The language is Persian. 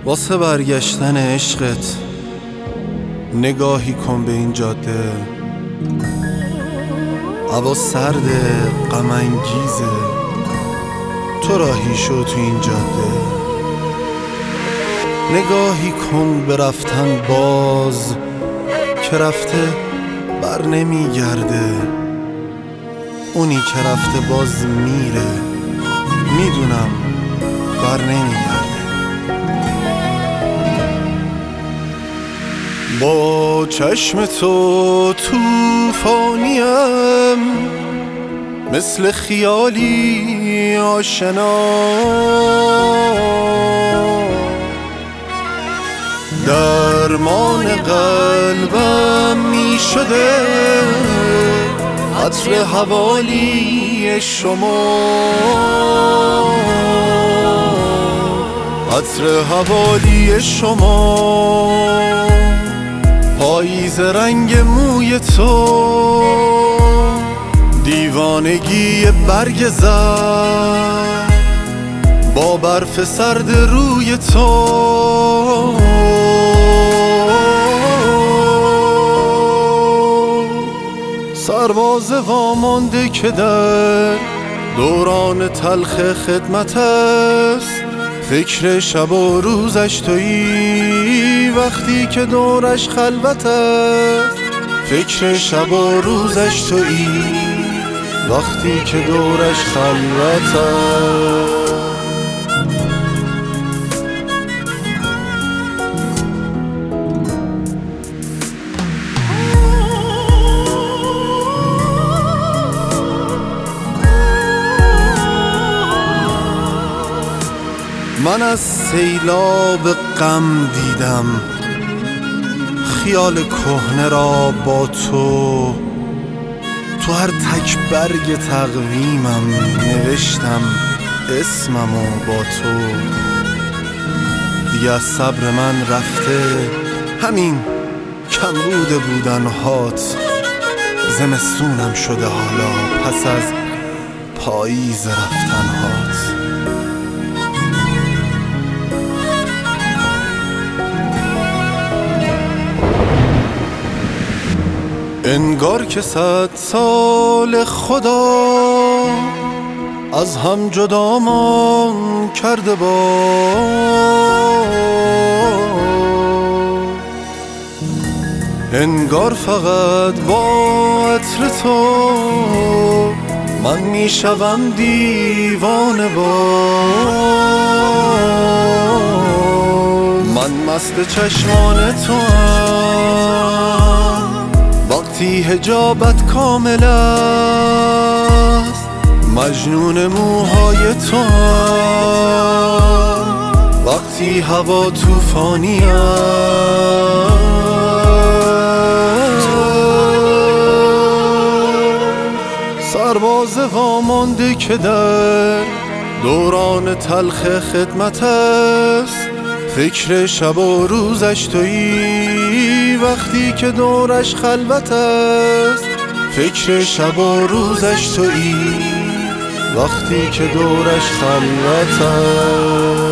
واسه برگشتن عشقت نگاهی کن به این جاده. هوا سرده، غم انگیزه، تو راهی شو تو این جاده. نگاهی کن به رفتن باز که رفته بر نمیگرده. اونی که رفته باز میره، میدونم بر نمیگرده. با چشم تو توفانیم، مثل خیالی آشنا. درمان قلبم می شده عطر حوالی شما، عطر حوالی شما. پاییز رنگ موی تو، دیوانگی برگ زد با برف سرد روی تو. سرباز وامانده که در دوران تلخ خدمت است، فکر شب و روزش تویی وقتی که دورش خلوت است. فکر شب و روزش تویی وقتی که دورش خلوت است. من از سیلاب غم دیدم خیال کهنه را با تو. تو هر تک برگ تقویمم نوشتم اسممو با تو. دیگه از صبر من رفته همین کمبود بودن هات. زمستونم شده حالا پس از پاییز رفتن هات. انگار که 100 سال خدا از هم جدامان کرده با. انگار فقط با عطر تو من میشوم دیوانه با. من مست چشمان تو وقتی حجابت کامل است. مجنون موهای تو وقتی هوا طوفانی است. سرباز وامانده که در دوران تلخ خدمت است. فکر شب و روزش تویی وقتی که دورش خلوت است. فکر شب و روزش تویی وقتی که دورش خلوت است.